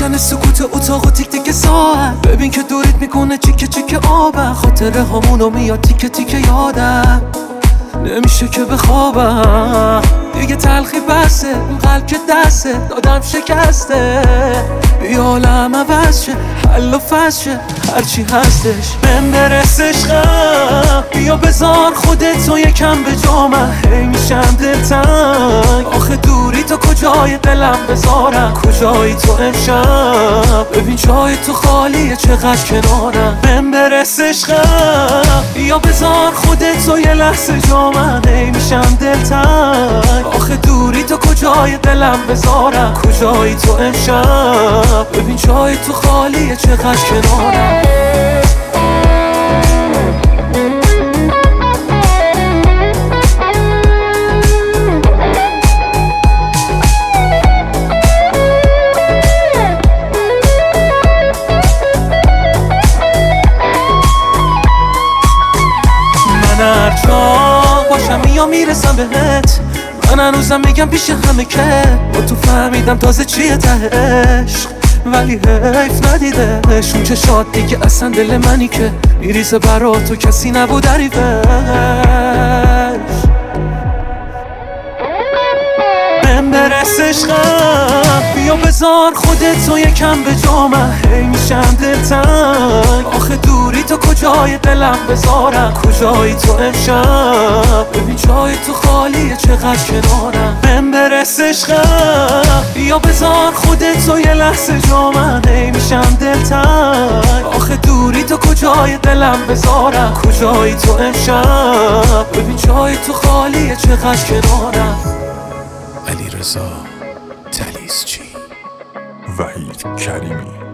میشکنه سکوت اتاق و تیک تیک ساعت. ببین که دورت میکنه چیکه چیکه آبم. خاطره هامونو میاد تیکه تیکه یادم، نمیشه که بخوابم دیگه. تلخی بسه اون قلب که دسته دادم شکسته. بیا عالم عوض شه، حل و فصل شه، هرچی هستش بهم برس عشقم. بیا بذار خودتو یکم به جا، من هی میشم دلتنگ. آخه دوری تو کجای دلم بذارم، کجایی تو امشب؟ ببین جای تو خالیه چقدر کنارم. بهم برس عشقم. بیا بذار خودتو یه لحظه جا، من هی میشم دلتنگ. آخه دوری تو کجای دلم بذارم، کجایی تو امشب؟ ببین جای تو خالیه چقدر کنارم. من هر جا باشم یا میرسم بهت، من هنوزم میگم پیش همه که با تو فهمیدم تازه چیه ته عشق. ولی حیف ندیدش اون چشات دیگه اصلا دل منی که میریزه برا تو کسی نبود حریفش. بهم برس عشقم. بیا بذار خودتو یکم به جا، من هی میشم دلتنگ. آخه دوری تو کجای دلم بذارم، کجایی تو امشب؟ ببین جای تو خالیه چقدر کنارم. بهم برس عشقم. بیا بذار خودتو یه لحظه جا، من هی میشم دلتنگ. آخه دوری تو کجای دلم بذارم، کجایی تو امشب؟ ببین جای تو خالیه چقدر کنارم. علیرضا طلیسچی، وحید کریمی.